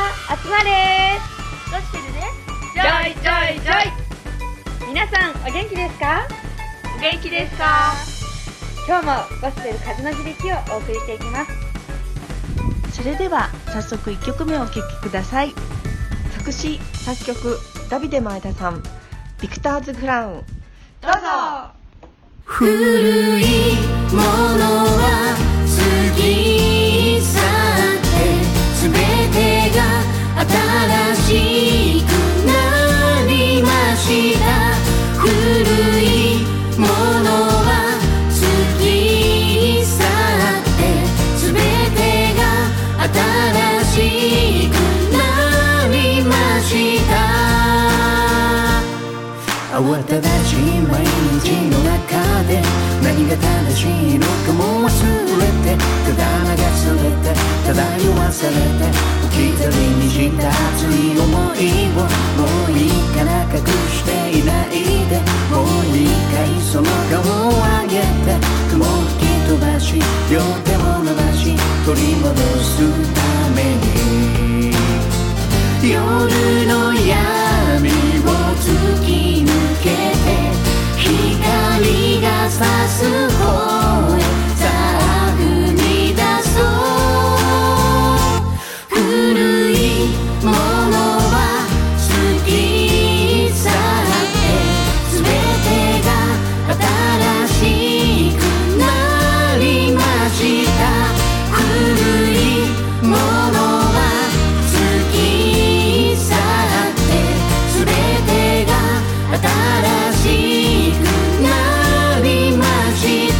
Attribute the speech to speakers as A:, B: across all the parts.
A: 集まれ
B: ゴスペルで
A: ジョイジョイジョイ。皆さんお元気ですか？
B: お元気ですか？
A: 今日もゴスペル風の響きをお送りしていきます。
C: それでは早速1曲目をお聴きください。作詞作曲ダビデ前田さん、ビクターズクラウン。
A: どうぞ。
D: 古いものは過ぎ去って全てが新しくなりました。古いものは過ぎ去って全てが新しくなりました。慌ただしい毎日の中で何が正しいのかも忘れて、ただ流されて漂わされて置き去りにした熱い思いをもういいから隠していないで、もう一回その顔を上げて雲を吹き飛ばし両手を伸ばし取り戻すために夜の闇を突き抜けて光が差す方へさあ踏み出そう。古いものは過ぎ去って全てが新しくなりました。古いものは過ぎ去って全てが新しくなりました。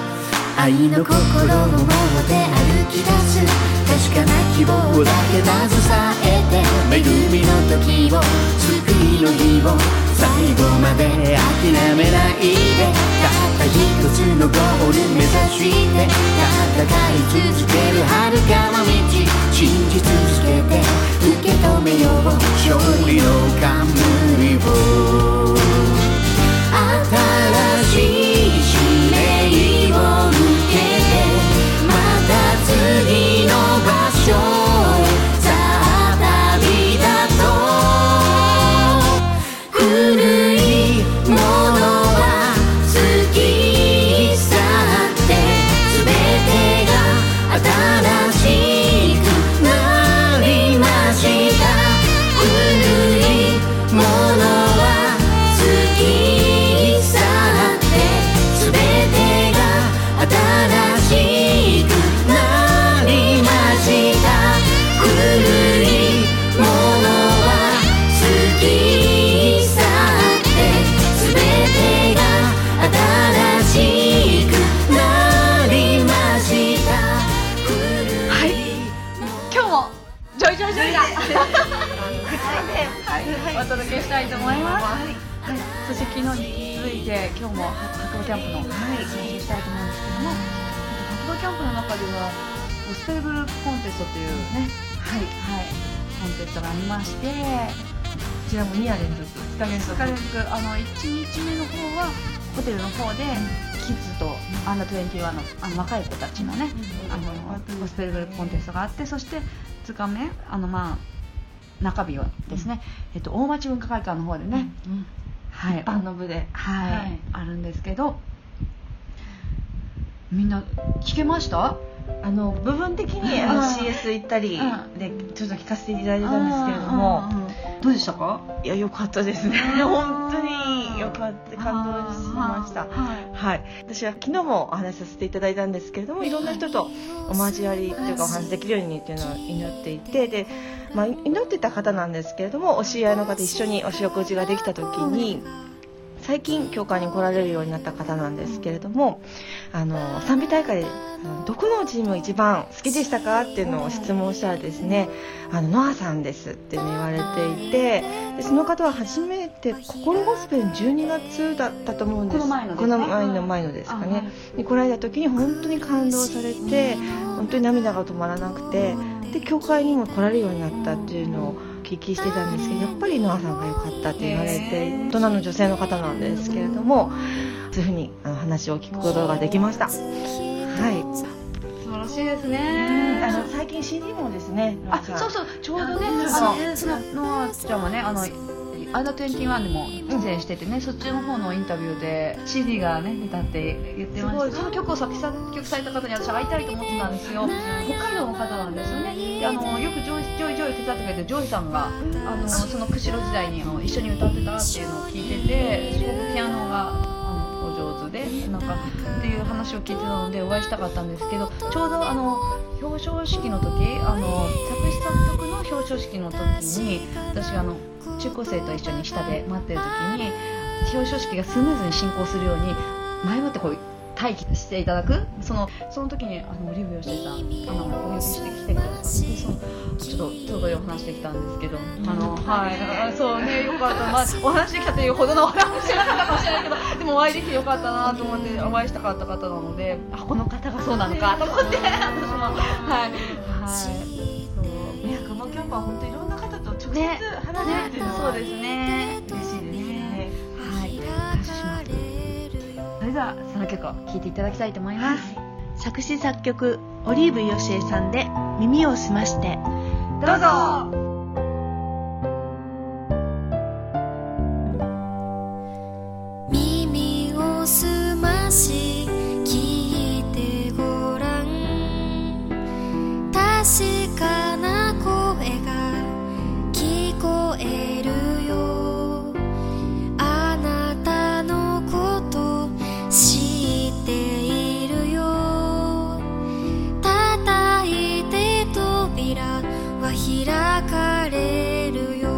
D: 愛の心を持って歩き出す確かな希望だけ携えて、恵みの時を救いの日を最後まで諦めないで、たった一つのゴール目指して戦い続ける遥かな道信じ続けて受け止めよう勝利の冠を。新しい使命を受けてまた次の場所へさあ旅立とう。古いものは過ぎ去って全てが新しくなりました。古いものは過ぎ去って全てが新しくなりました。古いものは過ぎ去って全てが新しくなりました。
B: はい、今日もジョイジョイジョイがお届けしたいと思います。はい、そして昨日に続いて今日も白馬キャンプの話をしたいと思うんですけども、白馬キャンプの中ではゴスペルグループコンテストというね、コンテストがありまして、こちらも2夜連続2日連続1日目の方はホテルの方でキッズとアンダー21の若い子たちのね、ゴスペルグループコンテストがあって、そして2日目中日はですね、大町文化会館の方でね、一般の部で、あるんですけど、みんな聞けました？
C: 部分的にCS 行ったりでちょっと聞かせていただいてたんですけれども、
B: どうでしたか？
C: いや、良かったですね。本当に良かった、感動しました。私は昨日もお話しさせていただいたんですけれども、いろんな人とお交わりというかお話できるようにっていうのを祈っていて、で、祈ってた方なんですけれども、お知り合いの方一緒にお食事ができた時に、最近教会に来られるようになった方なんですけれども、賛美大会でどこのチームが一番好きでしたかっていうのを質問したらですね、ノアさんですって言われていて、でその方は初めて心ゴスペル12月だったと思うんです。この前のですかね。で来られた時に本当に感動されて、本当に涙が止まらなくて、で教会にも来られるようになったっていうのを聞きしてたんですけど、やっぱりノアさんが良かったって言われて、大人の女性の方なんですけれども、そういうふうに話を聞くことができました。はい、
B: 素晴らしいですね。
C: 最近 CD もですね。
B: そうそう、ちょうどね、そのノアちゃんはね、アンダー21でも出演しててね、そっちの方のインタビューで CD がね出たって言ってました。その曲を作曲された方に私会いたいと思ってたんですよ。北海道の方なんですよね。でよくジョイ手伝ってくれてジョイさんがその釧路時代に一緒に歌ってたっていうのを聞いてて、すごくピアノがお上手でなんかっていう話を聞いてたのでお会いしたかったんですけど、ちょうど表彰式の時、作詞作曲の表彰式の時に私中高生と一緒に下で待ってる時に表彰式がスムーズに進行するように前もってこう待機していただく、その時にオリーブ吉江さんお呼びしてきてくださって、ちょっとそういうお話できたんですけど、はいそうね、よかったな、お話できたというほどのお話じゃなかったかもしれないけど、でもお会いできてよかったなと思って、お会いしたかった方なので、この方がそうなのかと思って私も
C: このキャンプは本当にいろんな方と直接話せるっていうのは、
B: そうですね、嬉しいですね。はい、感謝します。それではその曲を聴いていただきたいと思います。
E: 作詞作曲オリーブ吉江さんで耳を澄まして。
B: どうぞ。
D: 耳を澄まし聞いてごらん、確かな声が聞こえるよ、あなたのこと知っているよ、叩いて扉は開かれるよ、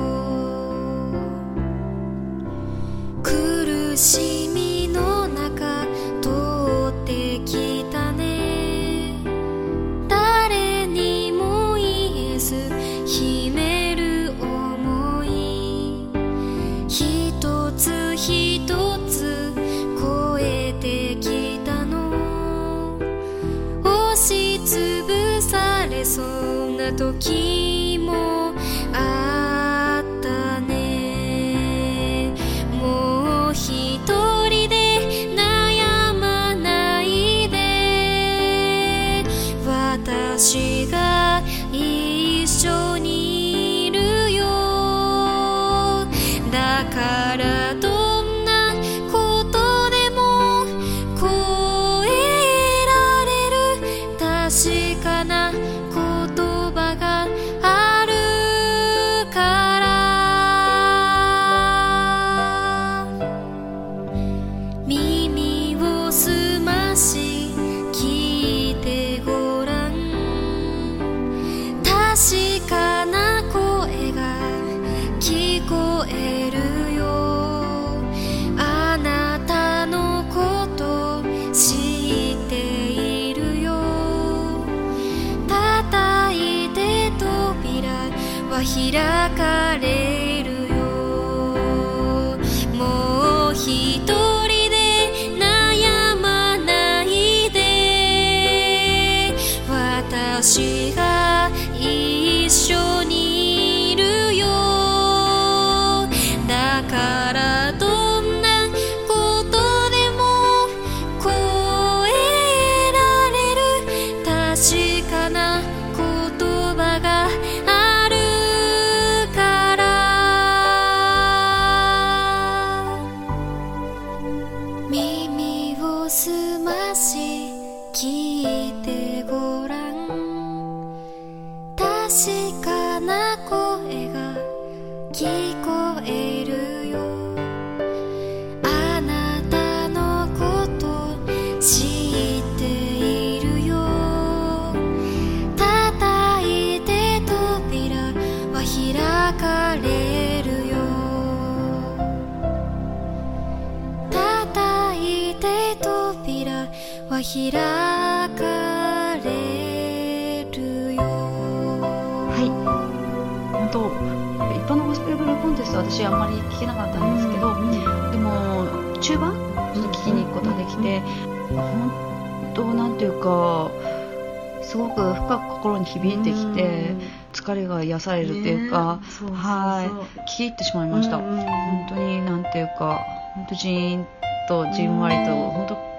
D: 苦しみの中通ってきたね、誰にも言えず秘める想い、一つ一つ超えてきたの、押しつぶされそうな時もあったね、もう一人で悩まないで、私が一緒にいるよ、だからどんなことでも越えられる確かな言葉があるから、耳を澄まし聞いてごらん、確かな声が聞こえるよ、あなたのこと知っているよ、叩いて扉は開かれるよ、もう一人で悩まないで、私が一緒にいるよ、だからどんなことでも越えられる確かな言葉があるから、耳を澄まし聞いてごらん、確かな声が聞こえるよ、あなたのこと知っているよ、叩いて扉は開かれるよ、叩いて扉は開かれるよ。
B: 本当一般のゴスペルブルーコンテストは私あんまり聞けなかったんですけど、でも中盤ちょっと聞きに行くことができて、本当なんていうかすごく深く心に響いてきて、疲れが癒されるっていうか、聞き入ってしまいました。本当になんていうか、本当ジーンとじんわりと本当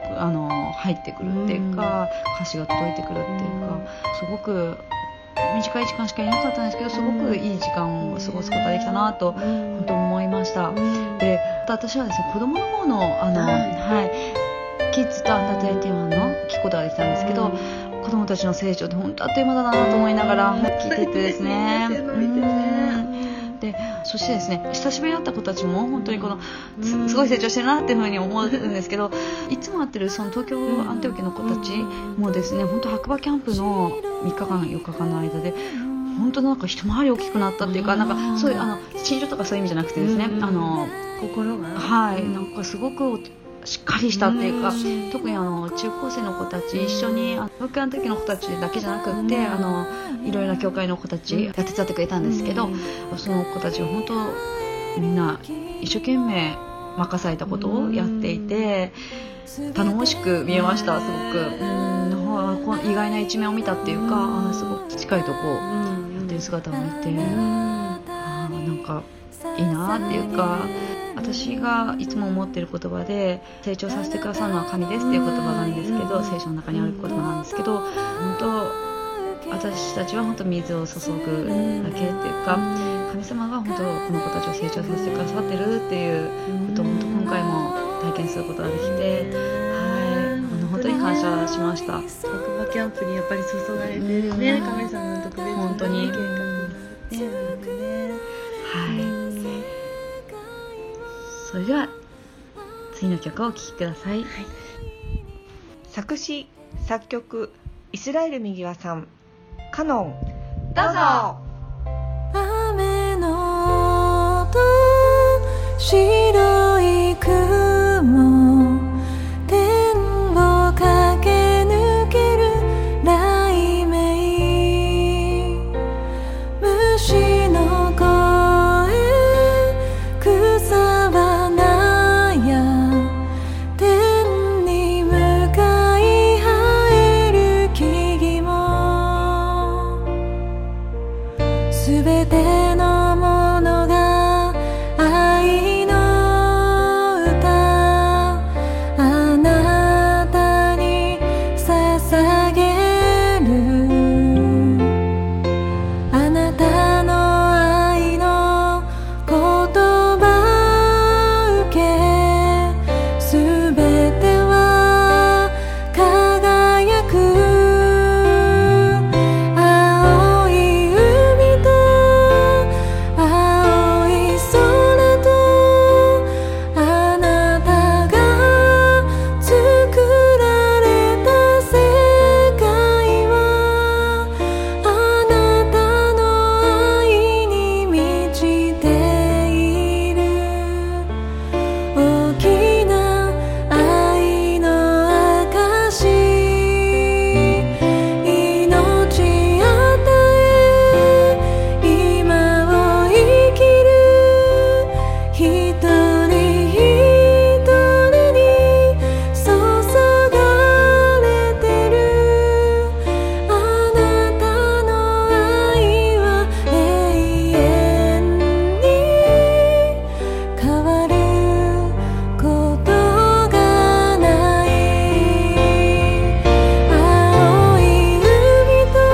B: 入ってくるっていうか、歌詞が届いてくるっていうか、すごく短い時間しかいなかったんですけど、すごくいい時間を過ごすことができたなと本当思いました。で、私はですね、子供の方のキッズとアンダー21の聞くことができたんですけど、子供たちの成長って本当あっという間だなと思いながら聞いててですね。で、そしてですね、久しぶりに会った子たちも本当にすごい成長してるなっていうふうに思うんですけど、いつも会ってるその東京アンテオケの子たちもですね、本当白馬キャンプの3日間4日間の間で本当なんか一回り大きくなったっていうか、なんかそういう身長とかそういう意味じゃなくてですね、
C: 心が
B: なんかすごくしっかりしたっていうか、特に中高生の子たち、一緒に東京の時の子たちだけじゃなくって、いろいろな教会の子たちが手伝ってくれたんですけど、その子たちは本当みんな一生懸命任されたことをやっていて、頼もしく見えました。すごく意外な一面を見たっていうか、すごくしっかりとやってる姿を見て、なんかいいなっていうか、私がいつも思っている言葉で、成長させてくださるのは神ですっていう言葉なんですけど、聖書の中にある言葉なんですけど、本当私たちは本当水を注ぐだけっていうか、神様が本当この子たちを成長させてくださってるっていうことを本当今回も体験することができて、本当に感謝しました。
E: 白馬キャンプにやっぱり注がれてるね、神様の特別な
B: 本当に
E: 計画ね。
B: それでは次の曲をお聴きください。
C: 作詞作曲イスラエルみぎわさん、カノン、どうぞ。
D: 雨の音、白い雲、天を駆け抜ける雷鳴、虫の声、草花や天に向かい生える木々も、すべてのものが愛の歌、あなたに捧げる、あなたの愛の言葉受け、すべては輝く、青い海と青い空と、あなたが作られた世界は、あなたの愛に満ちている、大きな愛の証、命与え、今を生きる、一人一人に注がれてる、あなたの愛は永遠に変わることがない、青い海と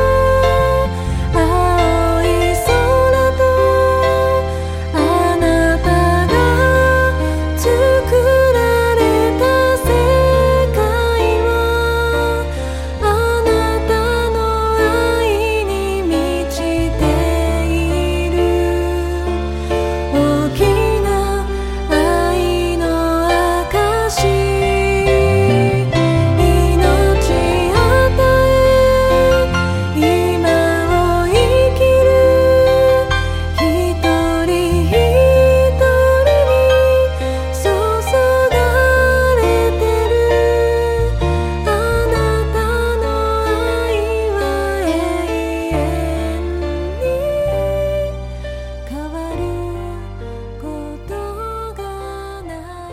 D: 青い空と、あなたが作られた世界は、あなたの愛に満ちている、大きな愛の証、命与え、今を生きる、一人一人に注がれてる、あなたの愛は永遠に変わることがない。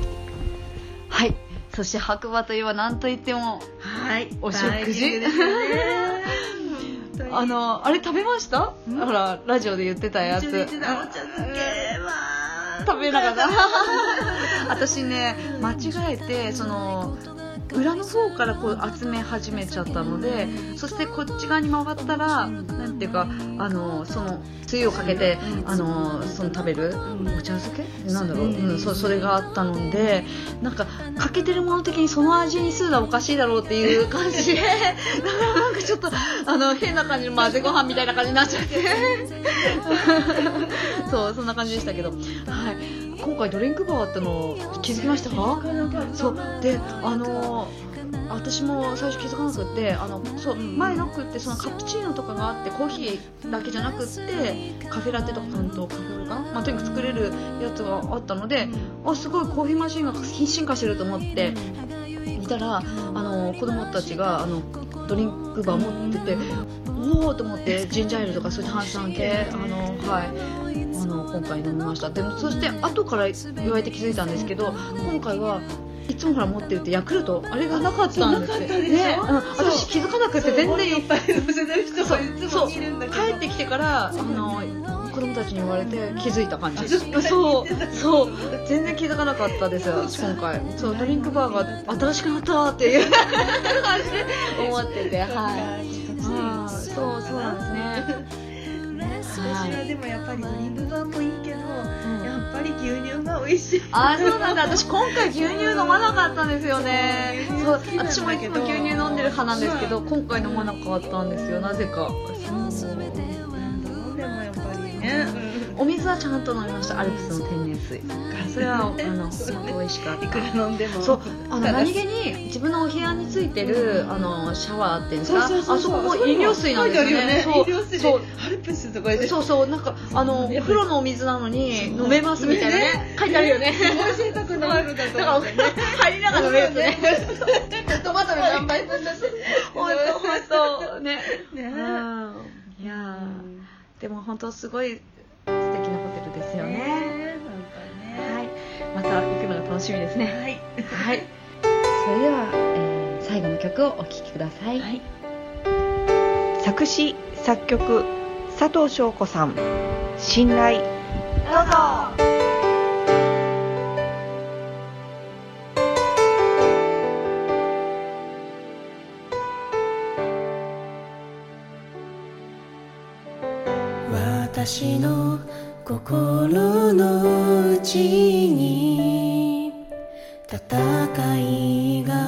B: はい、そして白馬といえば何と言ってもお食事
E: ですよね。
B: あれ食べました？ほらラジオで言ってたやつ。
E: お茶漬けは
B: 食べなかった。私ね、間違えて裏の方からこう集め始めちゃったので、そしてこっち側に回ったらなんていうかそのつゆをかけてその食べるお茶漬けなんだろう、それがあったので、なんかかけてるもの的にその味にするのはおかしいだろうっていう感じでなんかちょっと変な感じの混ぜご飯みたいな感じになっちゃってそうそんな感じでしたけど、はい、今回ドリンクバーあったの気づきましたか？そうで私も最初気づかなくってそう前なくってそのカプチーノとかがあってコーヒーだけじゃなくってカフェラテとかカフェオレかな、とにかく作れるやつがあったので、すごいコーヒーマシンが進化してると思って見たら子供たちがドリンクバー持ってて、おおと思ってジンジャーエールとかそういった炭酸系今回飲みました。でもそして後から言われて気づいたんですけど、今回はいつもから持ってるってヤクルトあれがなかったんですよね。私気づかなくて全然いっぱい乗せてる人がいつもいるんだけど、帰ってきてから子供たちに言われて気づいた感じ。そう全然気づかなかったですよ今回。そうドリンクバーが新しくなったっていう感じで思ってて、そうなんですね。
E: 私はでもやっぱりドリンクバーもいいけど、やっぱり牛乳が美味しい。
B: そうなんだ。私今回牛乳飲まなかったんですよね。そう私もいつも牛乳飲んでる派なんですけど、今回飲まなかったんですよ、なぜか。
E: でもやっぱりね、
B: お水はちゃんと飲みました。アルプスの天然水。それは本当美味しかった。
E: いくら飲んでも。
B: そう何気に自分のお部屋についてるシャワーっていうんですか、あそこも飲料水なんですよね。
E: 飲料水でアルプスとかで。
B: そうなんかお風呂のお水なのに飲めますみたいなね書いてあるよね。
E: すごい贅沢な風呂だと思ってね。
B: 入りながら飲めるとね。トマトの何杯分だって。本当ね。いやでも本当すごい素敵なホテルですよね。はい、また行くのが楽しみですね。はい。それでは、最後の曲をお聴きください。
C: 作詞作曲佐藤翔子さん、信頼。どうぞ。
D: 私の心の内に戦いが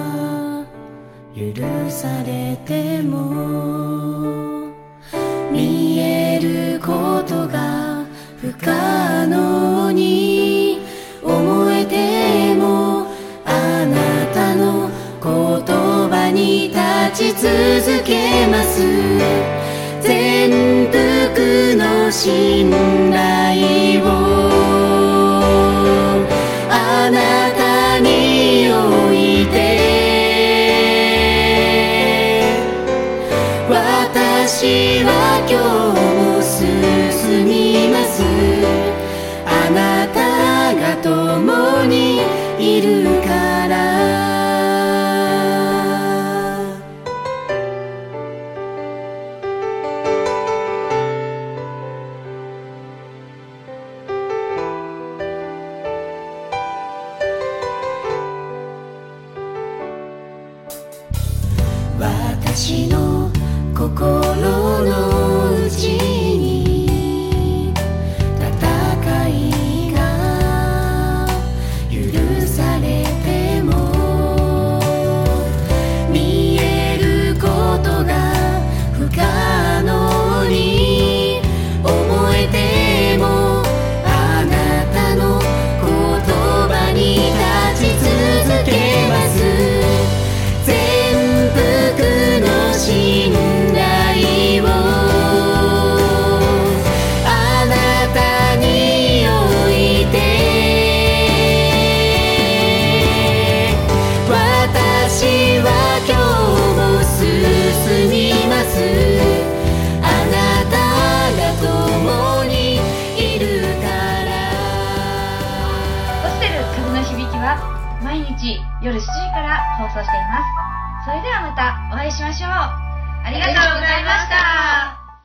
D: 許されても見えることが不可能に思えても、あなたの言葉に立ち続けます。全幅の信頼をあなたに置いて、私は今日も進みます。あなたが共にいるから。私の心の内に戦いが許されても見えることが不可能に思えても、あなたの言葉に立ち続けます。信頼をあなたに置いて、私は今日も進みます。あなたが共にいるから。
A: ホステル風の響きは毎日夜7時から放送しています。それではまたお会いしましょう。ありがとうございました。